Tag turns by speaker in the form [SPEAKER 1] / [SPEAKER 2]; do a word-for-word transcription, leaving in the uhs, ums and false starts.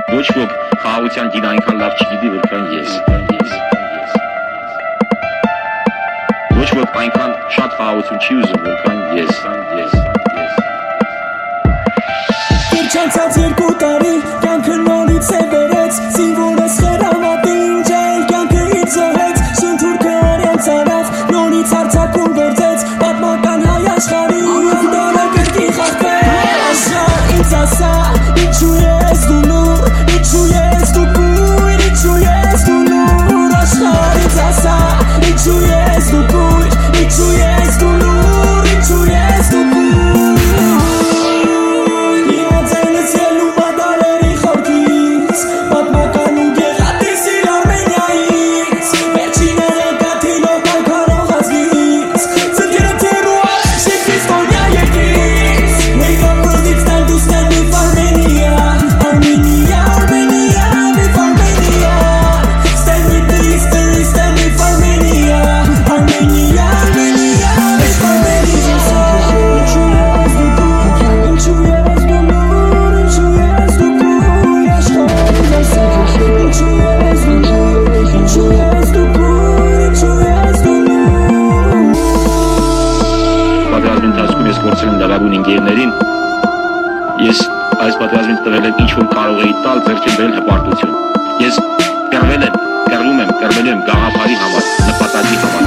[SPEAKER 1] Ոչ ոք խաղաղության գին այնքան լավ չգիտի, որքան ես։ Ոչ ոք այնքան շատ խաղաղություն չի ուզում, որքան ես։
[SPEAKER 2] Չանցած երկու տարի, կյանքը նորից է վերեց, զինվորս խերամատին ջայլ, կյանքը իտ զոհեց, շնթուրքը արյան ծարավ, նորից արձակում գործեց, պատմական հայ աշխարի, և դորը կրկի խաղթվեց, աշխար ինձ ասա, ինչու ես դու լուր, ինչու ես դու կույր, ինչու ես դու լուր, աշխար ինձ ասա, ինչու ես դու կույր, ինչու ես դու լուր, ինչու ես դու կույր
[SPEAKER 1] Ես այս պատերազմին տվել եմ ինչ-որ կարող էի տալ, ձեռքբերել հպարտություն։ Ես կռվել եմ, կռվում եմ, կռվելու եմ գաղափարի համար, նպատակի համար։